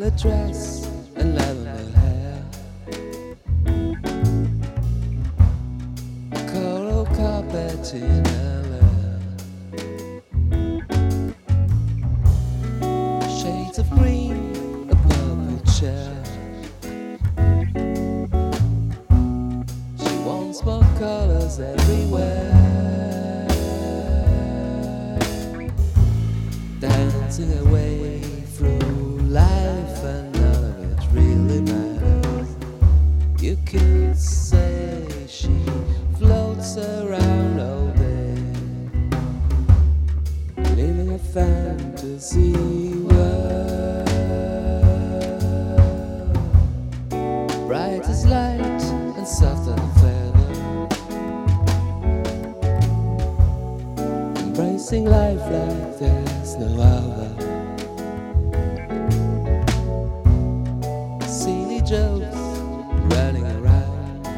violet dress and lavender hair, coral carpet in her lair, shades of green, a purple chair. She wants more colors everywhere, dancing away through life, and none of it really matters. You could say she floats around all day, living a fantasy world, bright as light and soft and feather, embracing life like there's no other. Silly jokes running around,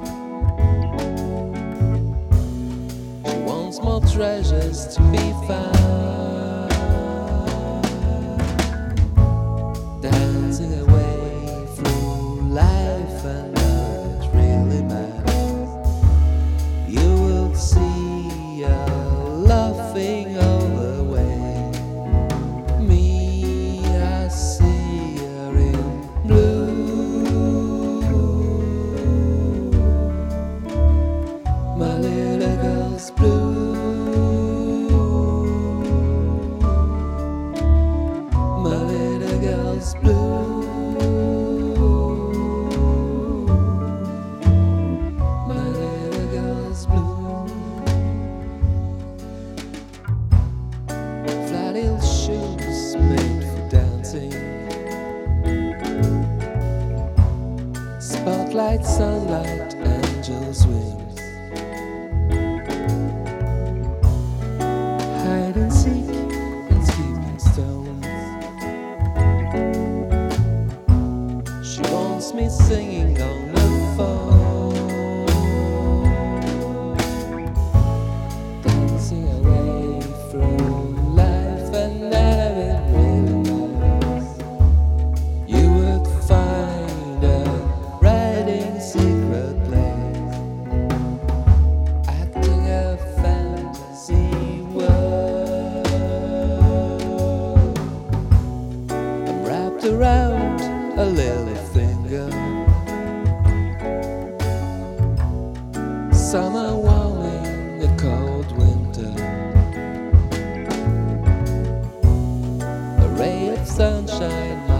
she wants more treasures to be found, dancing away through life, and none of it really matters. You will see her laughing all the way. Me, I see her in blue. My little girl's blue. My little girl's blue. My little girl's blue. Flat heel shoes made for dancing, spotlight, sunlight, angel's wings, hide and seek and skipping stones. She wants me singing on the phone, dancing away through life, and none of it really matters. You would find her writing secret plays, acting a fantasy world. I'm wrapped around a little finger, summer warming a cold winter, a ray of sunshine.